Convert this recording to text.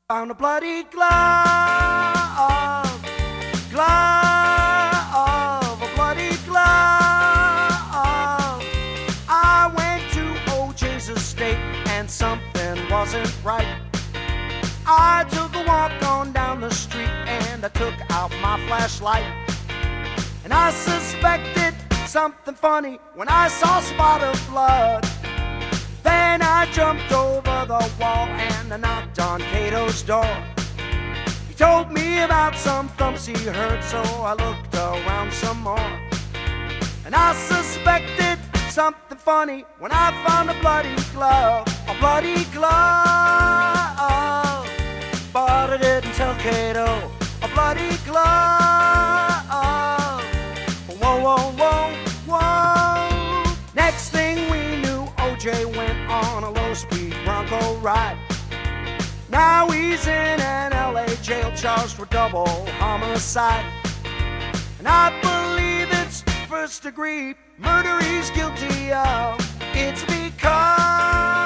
Found a bloody glove, a bloody glove. I went to OJ's estate and something wasn't right. I took a walk on down the street and I took out my flashlight. And I suspected something funny when I saw a spot of blood. Then I jumped over the wall and I knocked on Cato's door. He told me about some thumps he heard, so I looked around some more. And I suspected something funny when I found a bloody glove, a bloody glove. But I didn't tell Cato, a bloody glove. Whoa, whoa, whoa, whoa. Next thing we knew, OJ went on a low-speed Bronco ride. Now he's in an LA jail charged with double homicide. And I believe it's first-degree murder he's guilty of. It's because